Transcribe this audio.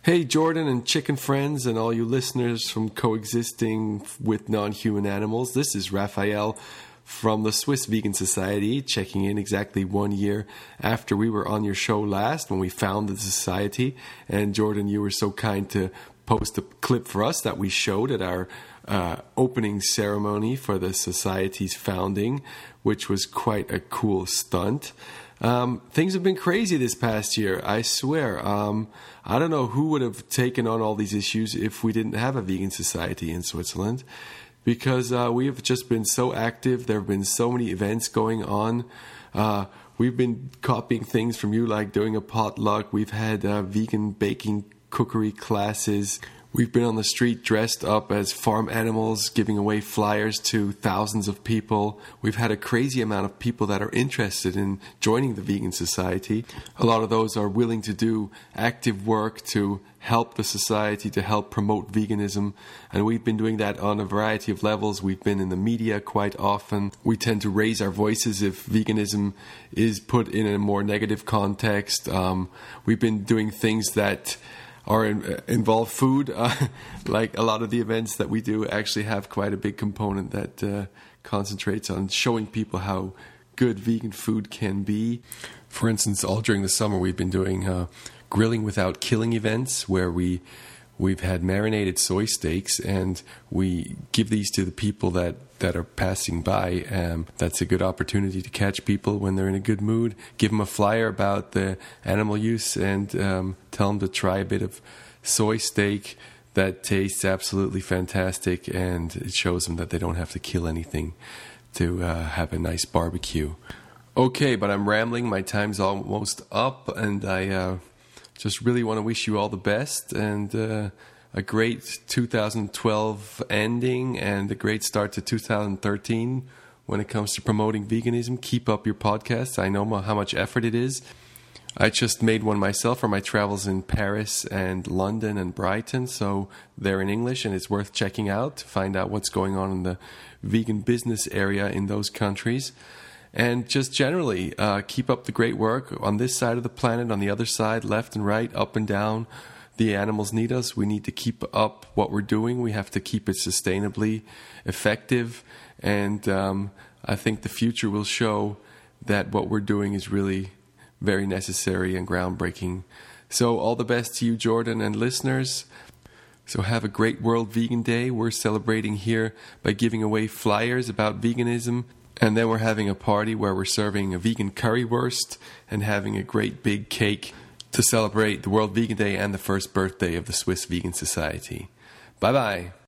Hey, Jordan and chicken friends and all you listeners from Coexisting with Non-Human Animals. This is Raphael from the Swiss Vegan Society, checking in exactly 1 year after we were on your show last when we founded the society. And Jordan, you were so kind to post a clip for us that we showed at our opening ceremony for the society's founding, which was quite a cool stunt. Things have been crazy this past year, I swear. I don't know who would have taken on all these issues if we didn't have a vegan society in Switzerland, because we have just been so active. There have been so many events going on. We've been copying things from you, like doing a potluck. We've had vegan baking cookery classes. We've been on the street dressed up as farm animals, giving away flyers to thousands of people. We've had a crazy amount of people that are interested in joining the Vegan Society. A lot of those are willing to do active work to help the society, to help promote veganism. And we've been doing that on a variety of levels. We've been in the media quite often. We tend to raise our voices if veganism is put in a more negative context. We've been doing things that involve food. Like a lot of the events that we do actually have quite a big component that concentrates on showing people how good vegan food can be. For instance, all during the summer we've been doing grilling without killing events where we've had marinated soy steaks, and we give these to the people that are passing by. That's a good opportunity to catch people when they're in a good mood. Give them a flyer about the animal use and tell them to try a bit of soy steak that tastes absolutely fantastic, and it shows them that they don't have to kill anything to have a nice barbecue. Okay, but I'm rambling. My time's almost up, and I just really want to wish you all the best and a great 2012 ending and a great start to 2013 when it comes to promoting veganism. Keep up your podcasts. I know how much effort it is. I just made one myself for my travels in Paris and London and Brighton, so they're in English and it's worth checking out to find out what's going on in the vegan business area in those countries. And just generally, keep up the great work on this side of the planet, on the other side, left and right, up and down. The animals need us. We need to keep up what we're doing. We have to keep it sustainably effective. And I think the future will show that what we're doing is really very necessary and groundbreaking. So all the best to you, Jordan, and listeners. So have a great World Vegan Day. We're celebrating here by giving away flyers about veganism. And then we're having a party where we're serving a vegan currywurst and having a great big cake to celebrate the World Vegan Day and the first birthday of the Swiss Vegan Society. Bye-bye.